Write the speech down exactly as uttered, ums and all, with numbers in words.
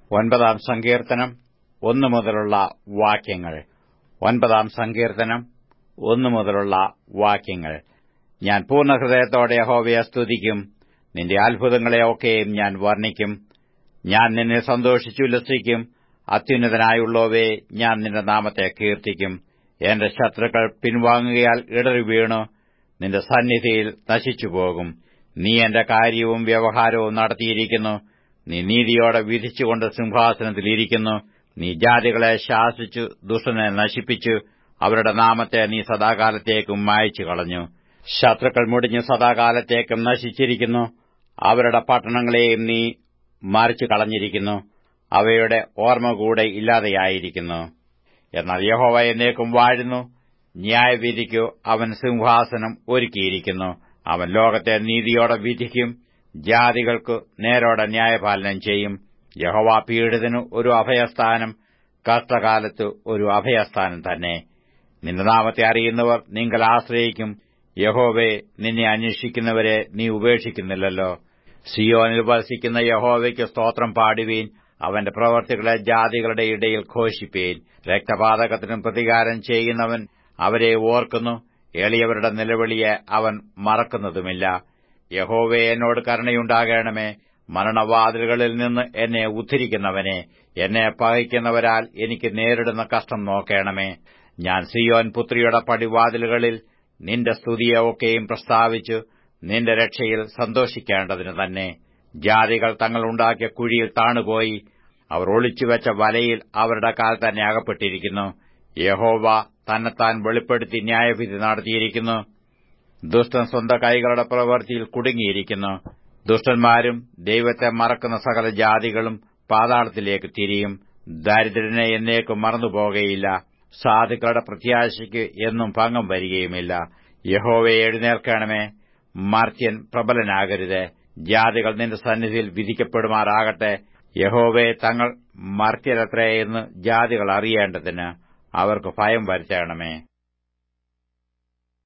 ഒൻപതാം സങ്കീർത്തനം ഒന്നു മുതലുള്ള വാക്യങ്ങൾ. ഒൻപതാം സങ്കീർത്തനം ഒന്നു മുതലുള്ള വാക്യങ്ങൾ. ഞാൻ പൂർണ്ണഹൃദയത്തോടെ യഹോവയെ സ്തുതിക്കും, നിന്റെ അത്ഭുതങ്ങളെ ഒക്കെയും ഞാൻ വർണ്ണിക്കും. ഞാൻ നിന്നെ സന്തോഷിച്ചുല്ലസിക്കും, അത്യുന്നതനായുള്ളവേ, ഞാൻ നിന്റെ നാമത്തെ കീർത്തിക്കും. എന്റെ ശത്രുക്കൾ പിൻവാങ്ങുകയാൽ ഇടറി വീണു നിന്റെ സന്നിധിയിൽ നശിച്ചുപോകും. നീ എന്റെ കാര്യവും വ്യവഹാരവും നടത്തിയിരിക്കുന്നു. നീ നീതിയോടെ വിധിച്ചുകൊണ്ട് സിംഹാസനത്തിലിരിക്കുന്നു. നീ ജാതികളെ ശാസിച്ചു ദുഷ്ടനെ നശിപ്പിച്ചു, അവരുടെ നാമത്തെ നീ സദാകാലത്തേക്കും മായിച്ചു കളഞ്ഞു. ശത്രുക്കൾ മുടിഞ്ഞു സദാകാലത്തേക്കും നശിച്ചിരിക്കുന്നു. അവരുടെ പട്ടണങ്ങളെയും നീ മറിച്ചു കളഞ്ഞിരിക്കുന്നു. അവയുടെ ഓർമ്മ കൂടെ ഇല്ലാതെയായിരിക്കുന്നു. എന്നാൽ യഹോവ എന്നേക്കും വാഴുന്നു. ന്യായവിധിക്കു അവൻ സിംഹാസനം ഒരുക്കിയിരിക്കുന്നു. അവൻ ലോകത്തെ നീതിയോടെ വിധിക്കും, ജാതികൾക്കു നേരോടെ ന്യായപാലനം ചെയ്യും. യഹോവ പീഡിതനു ഒരു അഭയസ്ഥാനം, കഷ്ടകാലത്ത് ഒരു അഭയസ്ഥാനം തന്നെ. നിന്റെ നാമത്തെ അറിയുന്നവർ നിങ്കൽ ആശ്രയിക്കും. യഹോവേ, നിന്നെ അന്വേഷിക്കുന്നവരെ നീ ഉപേക്ഷിക്കുന്നില്ലല്ലോ. സിയോനിൽ വസിക്കുന്ന യഹോവയ്ക്ക് സ്തോത്രം പാടുവീൻ. അവന്റെ പ്രവൃത്തികളെ ജാതികളുടെ ഇടയിൽ ഘോഷിപ്പീൻ. രക്തപാതകത്തിനും പ്രതികാരം ചെയ്യുന്നവൻ അവരെ ഓർക്കുന്നു. എളിയവരുടെ നിലവിളിയെ അവൻ മറക്കുന്നതുമില്ല. യഹോവേ, എന്നോട് കരുണയുണ്ടാകണമേ. മരണവാതിലുകളിൽ നിന്ന് എന്നെ ഉദ്ധരിക്കുന്നവനെ, എന്നെ പകയ്ക്കുന്നവരാൽ എനിക്ക് നേരിടുന്ന കഷ്ടം നോക്കണമേ. ഞാൻ സിയോൻ പുത്രിയുടെ പടിവാതിലുകളിൽ നിന്റെ സ്തുതിയെ ഒക്കെയും പ്രസ്താവിച്ചു നിന്റെ രക്ഷയിൽ സന്തോഷിക്കേണ്ടതിന് തന്നെ. ജാതികൾ തങ്ങളുണ്ടാക്കിയ കുഴിയിൽ താണുപോയി, അവർ ഒളിച്ചുവെച്ച വലയിൽ അവരുടെ കാൽ തന്നെ അകപ്പെട്ടിരിക്കുന്നു. യഹോവ തന്നെത്താൻ വെളിപ്പെടുത്തി ന്യായവിധി നടത്തിയിരിക്കുന്നു. ദുഷ്ടൻ സ്വന്തം കൈകളുടെ പ്രവൃത്തിയിൽ കുടുങ്ങിയിരിക്കുന്നു. ദുഷ്ടന്മാരും ദൈവത്തെ മറക്കുന്ന സകല ജാതികളും പാതാളത്തിലേക്ക് തിരിയും. ദരിദ്രനെ എന്നേക്കും മറന്നുപോകുകയില്ല. സാധുക്കളുടെ പ്രത്യാശയ്ക്ക് എന്നും ഭംഗം വരികയുമില്ല. യഹോവയെ എഴുന്നേൽക്കണമേ, മർത്യൻ പ്രബലനാകരുത്. ജാതികൾ നിന്റെ സന്നിധിയിൽ വിധിക്കപ്പെടുമാറാകട്ടെ. യഹോവയെ തങ്ങൾ മർത്യരത്രേ എന്ന് ജാതികൾ അറിയേണ്ടതിന് അവർക്ക് ഭയം വരുത്തണമേ.